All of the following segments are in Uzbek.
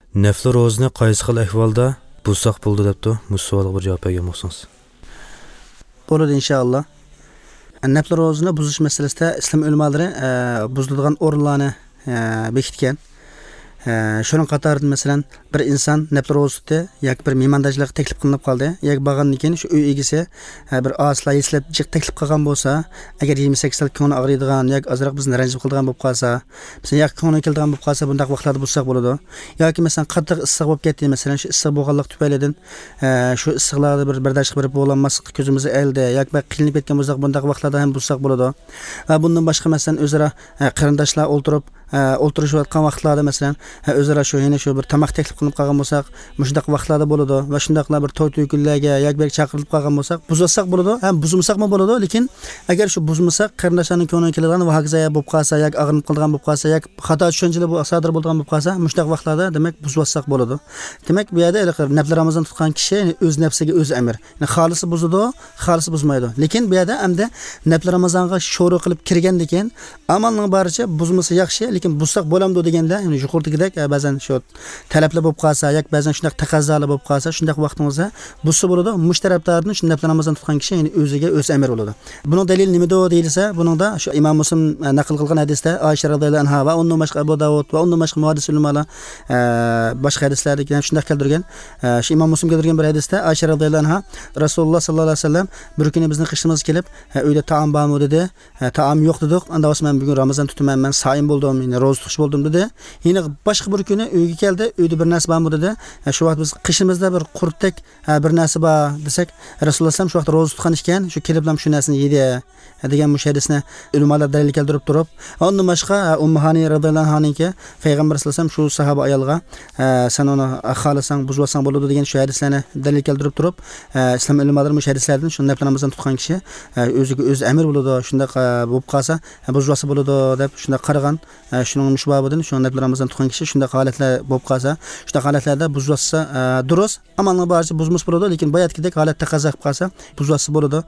Nafli ro'zni qaysi xil ahvolda buzsaq bo'ldi debdi. Bu savolga bir javob bergan bo'lsangiz. Bo'ladi inshaalloh. Nafli ro'zni buzish masalasida islom ulamolari buziladigan o'rinlarni bekitgan. Şunun qatarida masalan bir inson nafli ro'zasida yoki bir mehmondajlarga taklif qilinib qoldi. Yoki borgandan keyin shu uy egasi bir asla eslab jiq taklif qilgan bo'lsa, agar 28 yil ko'ngli og'riydigan yoki ozroq bizni ranjib qiladigan bo'lib qolsa, masalan yoki ko'ngli keladigan bo'lib qolsa, bunday vaqtlarda bo'lsak bo'ladi. Yoki masalan qattiq issiq bo'lib ketdi, masalan shu issiq bo'lganlik tufaylidan shu issiqlarda bir bardosh qilib bo'lolmaslik ko'zimizni eldi yoki bir qilinib ketgan bo'lsak, bunday vaqtlarda ham bo'lsak bo'ladi. Va bundan boshqa masalan o'zaro qarindoshlar o'ltirishayotgan vaqtlarda masalan o'zaro shu bir tamoq taklif qilib qolgan bo'lsak, shunday vaqtlarda bo'ladi va shundaqlar bir to'y to'ykunlarga yoki bir chaqirilib qolgan bo'lsak, buzmasak bo'ladi, ham buzmasakmi bo'ladi, lekin agar shu buzmasak qarindoshlarning ko'ngliga keladigan va hokazo bo'lib qolsa yoki og'rinib qolgan bo'lib qolsa yoki xato tushunchalar sodir bo'lgan bo'lib qolsa, shunday vaqtlarda demak buzmasak bo'ladi. Demak bu yerda nafli Ramazon tutgan kishi o'z nafsiga o'zi amir. Xolisi buzadi, xolisi buzmaydi. Lekin bu yerda hamda nafli Ramazonga sho'ri qilib kirgandan keyin amalning baricha buzmasa yaxshi, lekin buzsak bo'lamdi deganda, ya'ni yuqoridagidek ba'zan shu talablar bo'lib qolsa yoki ba'zan shunday taqozolar bo'lib qolsa, shunday vaqtingizda buzsa bo'ladi. Mush taraflardan shu nafli Ramazon tutgan kishi ya'ni o'ziga o'zi amir bo'ladi. Buning dalili nimada deyilsa, buningda shu Imom Muslim naql qilgan hadisda Oysha radhiyallohu anha va undan boshqa Abu Davud va undan boshqa muhaddis ulamolar boshqa hadislarda ham shunday keltirgan. Shu Imom Muslim keltirgan bir hadisda Oysha radhiyallohu anha Rasululloh sallallohu alayhi vasallam bir kuni bizni qishimiz kelib, uyda taom bormi dedi. Taom yo'q dedik. Unda men bugun Ramazon tutaman, men saim bo'ldim, ya'ni ro'za tutish bo'ldim dedi. Yine boshqa bir kuni uyga keldi, uyda bir narsa bormi dedi. Shu vaqt biz qishimizda bir qurtdak bir narsa bor desak, Rasululloh sallam shu vaqt ro'za tutgan ekan, shu kelib ham shu narsani yedi degan mushahadisni ulamolar dalil keltirib turib, undan boshqa Ummahani radhiyallohu anha payg'ambar sallallohu alayhi vasallam shu sahaba ayolga sen uni xohlasang buzmasang bo'ladi degan shu hadislarni dalil keltirib turib, islom ulamolari mushahadislardan shu nafli Ramazon tutgan kishi o'ziga o'zi amir bo'ladi, shunday bo'lib qolsa buzmasa bo'ladi deb shunday qaragan. Shuning mushbabidan shu nafli Ramazon tutgan kishi shunday holatlar bo'lib qolsa, shunday holatlarda buzmasa durust, amalning boricha buzmas bo'ladi, lekin boyatgidek holat taqozo qilib qolsa buzmasa bo'ladi.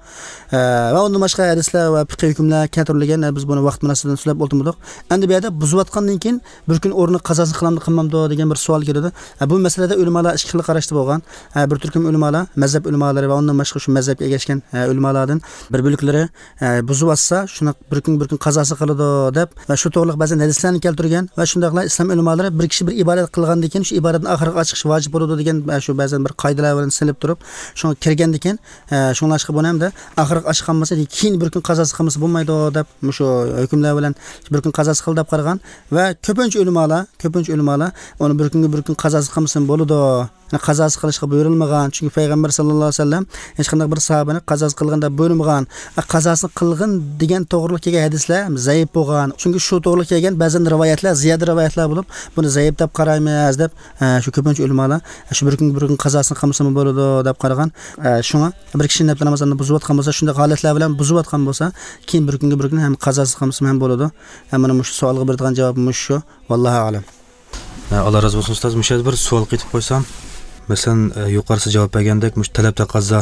Va undan boshqa hadislar va fiqh hukmlar keltirilgan, biz buni vaqt munosabatidan so'zlab o'tdik. Endi bu yerda buzayotgandan keyin bir kun o'rni qazosini qilamdi, qilmamdi degan bir savol keladi. Bu masalada ulamolar ikki xil qarashda bo'lgan. Bir turkum ulamolar, mazhab ulamolari va undan boshqa shu mazhabga egashgan ulamolardan bir bo'liklari buzayotsa, shuni bir kun qazosi qiladi deb va shu to'g'riliq ba'zan hadislarni keltirgan va shundaqlar islom ulamolari bir kishi bir ibodat qilgandan keyin shu ibodatni oxiriga chiqish vojib bo'ladi degan shu ba'zan bir qoidalar bilan silib turib, shunga kirgandan keyin shunlashqa buni hamda oxiriga ochgan bo'lsa, keyin bir kun qazosi qilmasa bo'lmaydi deb shu hukmlar bilan bir kun qazosi qil deb qaragan va ko'pincha ulamolar uni bir kun qazosi qilmasa bo'ladi, qazosi qilishga buyurilmagan. Chunki payg'ambar sallallohu alayhi vasallam hech qanday bir sahabani qazosi qilganda buyurmagan. Qazosini qilgin degan to'g'riliq kelgan hadislar zaif bo'lgan. Chunki shu to'g'riliq kelgan ba'zan rivoyatlar, ziyoda rivoyatlar bo'lib, buni zaif deb qaraymiz deb shu ko'pincha ulamolar shu bir kun qazosini qilmasa bo'ladi deb qaragan. Shunga bir kishi nafli Ramazonni buzayotgan bo'lsa, shunday holatlar bilan buzayotgan bo'lsa, keyin bir kun ham qazosi qilmasa ham bo'ladi. Mana shu savolga beradigan javobim shu. Vallohu a'lam. Allah razı olsun ustoz. Müşahid bir savol qaytib qo'ysam, masalan, yuqorisi javob bergandek, mush talab taqozo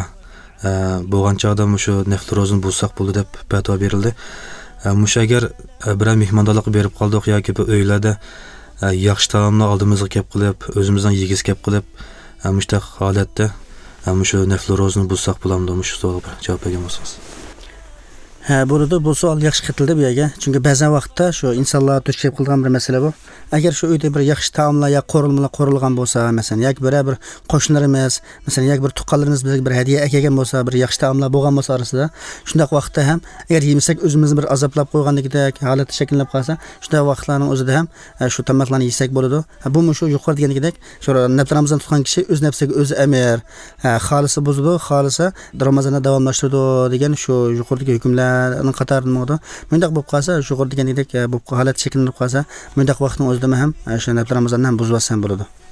bo'lgan chog'da shu nafli ro'zani buzsaq bo'ldi deb fatvo berildi. Mush agar bir mehmondorlik berib qoldik yoki bir uylarda yaxshi taomlar oldimizga kelib qilib, o'zimizdan yegiz kelib qilib, mushtaq holatda shu nafli ro'zani buzsaq bo'lamdi, mush savolga javob bergan bo'lsangiz. Burada bu savol yaxshi qitildi bu yerga. Chunki ba'zan vaqtda shu insonlar duch kelib qolgan bir masala bu. Agar shu uyda bir yaxshi taomlar yoki qo'rilmalar qo'rilgan bo'lsa, masalan, yoki bir qo'shnilarimiz, masalan, yoki bir tuqqanlarimiz bizga bir hadiya kelgan bo'lsa, bir yaxshi taomlar bo'lgan bo'lsa orasida, shunday vaqtda ham agar yemasak o'zimizni bir azoblab qo'ygandagidek holat shakllanib qolsa, shunday vaqtlarning o'zida ham shu tamoqlarni yesak bo'ladi. Bu shu yuqori deganigidek, shu nafli Ramazon tutgan kishi o'z nafsiga o'zi amir, xolisi buzadi, xolisa Ramazonni davomlashtiradi degan shu yuqoridagi hukmlar qatarida bo'ldi. Mundaq bo'lib qolsa, shu qo'rdigandek bu holat shakllanib qolsa, mundaq vaqtning o'zida ham shu nafli Ramazonni ham buzib olsa ham bo'ladi.